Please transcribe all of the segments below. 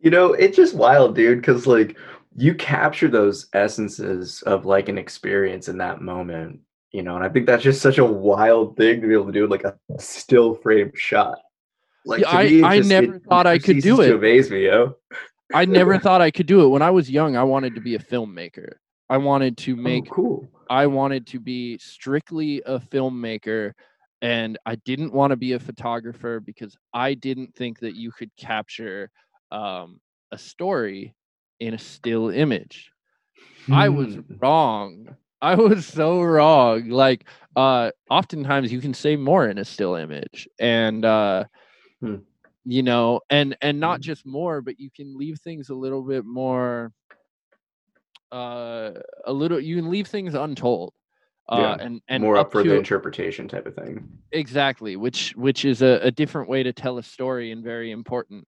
It's just wild, dude, because like you capture those essences of like an experience in that moment, and I think that's just such a wild thing to be able to do, like a still frame shot. Like Yeah, to I me, I it never thought I never could ceases do to it. amaze me, yo. I never thought I could do it. When I was young, I wanted to be a filmmaker. I wanted to Oh, make cool. I wanted to be strictly a filmmaker, and I didn't want to be a photographer because I didn't think that you could capture a story in a still image. I was Hmm. wrong. I was so wrong. Like, oftentimes you can say more in a still image, and Hmm. and not just more, but you can leave things a little bit more uh a little you can leave things untold Yeah. and More up up for the to interpretation type of thing. exactly, which is a different way to tell a story and very important.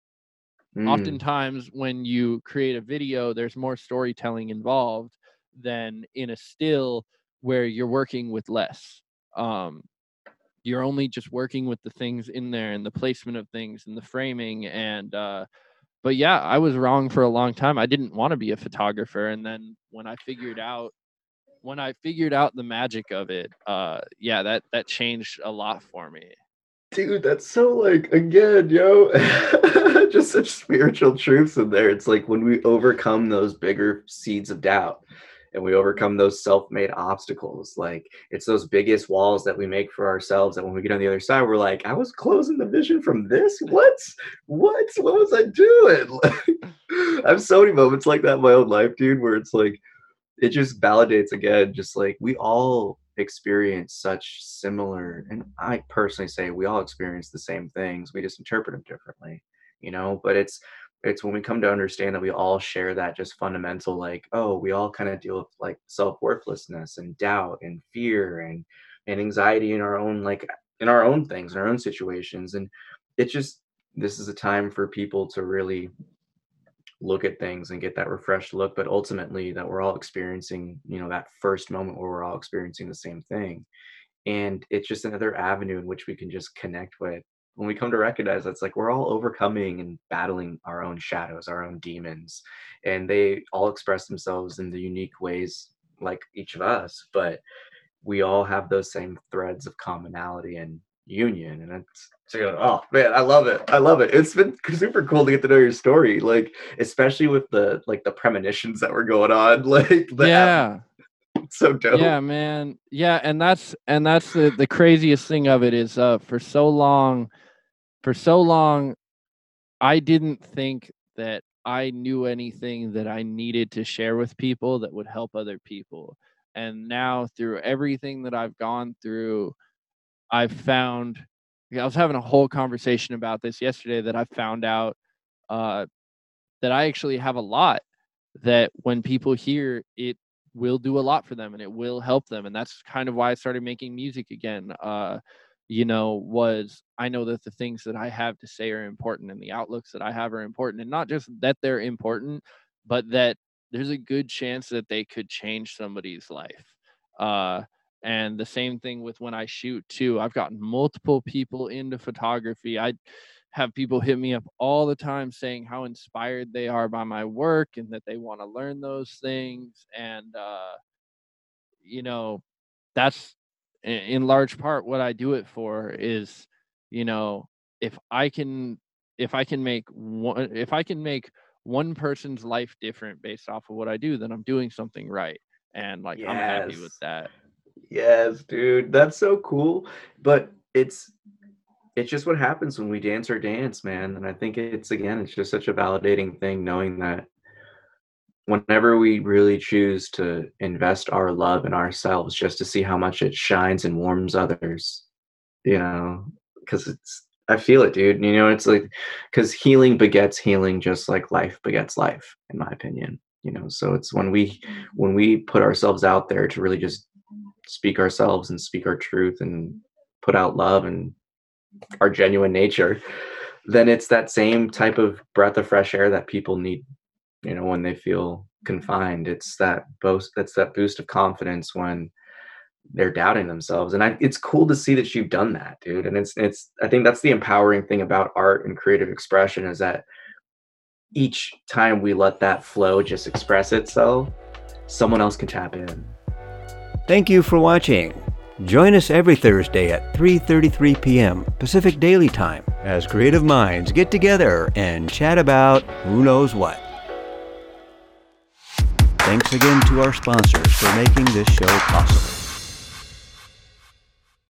Mm. Oftentimes when you create a video, there's more storytelling involved than in a still where you're working with less. um you're only just working with the things in there and the placement of things and the framing and but yeah, I was wrong for a long time. I didn't want to be a photographer, and then when I figured out the magic of it, yeah, that changed a lot for me. Dude, that's so like again, yo, just such spiritual truths in there. It's like when we overcome those bigger seeds of doubt and we overcome those self-made obstacles, like it's those biggest walls that we make for ourselves that when we get on the other side, we're like, I was closing the vision from this? What was I doing? Like, I have so many moments like that in my own life, dude, where it's like it just validates again just like we all experience such similar, and I personally say we all experience the same things, we just interpret them differently, but it's when we come to understand that we all share that just fundamental, like, oh, we all kind of deal with like self-worthlessness and doubt and fear and anxiety in our own, like, in our own things, in our own situations. And it just, this is a time for people to really look at things and get that refreshed look, but ultimately that we're all experiencing, that first moment where we're all experiencing the same thing. And it's just another avenue in which we can just connect with. When we come to recognize that's like we're all overcoming and battling our own shadows, our own demons, and they all express themselves in the unique ways like each of us, but we all have those same threads of commonality and union. And it's so, oh man, I love it. I love it. It's been super cool to get to know your story, like especially with the like the premonitions that were going on, like Yeah. so dope. Yeah, man. Yeah, and that's the craziest thing of it is for so long I didn't think that I knew anything that I needed to share with people that would help other people. And now through everything that I've gone through, I've found I was having a whole conversation about this yesterday that I found out uh that I actually have a lot that when people hear it will do a lot for them and it will help them. And that's kind of why I started making music again. Was I know that the things that I have to say are important and the outlooks that I have are important, and not just that they're important, but that there's a good chance that they could change somebody's life. Uh, and the same thing with when I shoot too. I've gotten multiple people into photography. I have people hit me up all the time saying how inspired they are by my work and that they want to learn those things. And you know, that's in large part what I do it for is, you know, if I can if I can make one person's life different based off of what I do, then I'm doing something right. And like I'm happy with Yes. that. Yes, dude. That's so cool. But it's just what happens when we dance our dance, man. And I think it's again, it's just such a validating thing knowing that whenever we really choose to invest our love in ourselves just to see how much it shines and warms others, you know, because I feel it, dude. It's like, because healing begets healing just like life begets life, in my opinion. So it's when we put ourselves out there to really just speak ourselves and speak our truth and put out love and our genuine nature, then it's that same type of breath of fresh air that people need, when they feel confined. That's that boost of confidence when they're doubting themselves. And it's cool to see that you've done that, dude. And I think that's the empowering thing about art and creative expression is that each time we let that flow just express itself, someone else can tap in. Thank you for watching. Join us every Thursday at 3:33 p.m. Pacific Daily Time as creative minds get together and chat about who knows what. Thanks again to our sponsors for making this show possible.